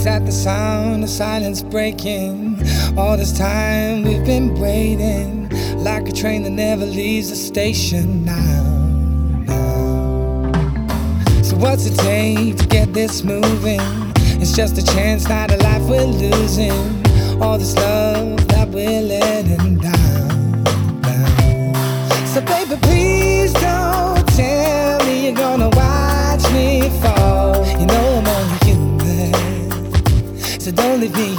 at the sound of silence breaking. All this time we've been waiting, like a train that never leaves the station now. So what's it take to get this moving? It's just a chance, not a life we're losing. All this love that we're letting down. So baby, please don't tell me you're gonna watch me fall. You know I'm only human, so don't leave me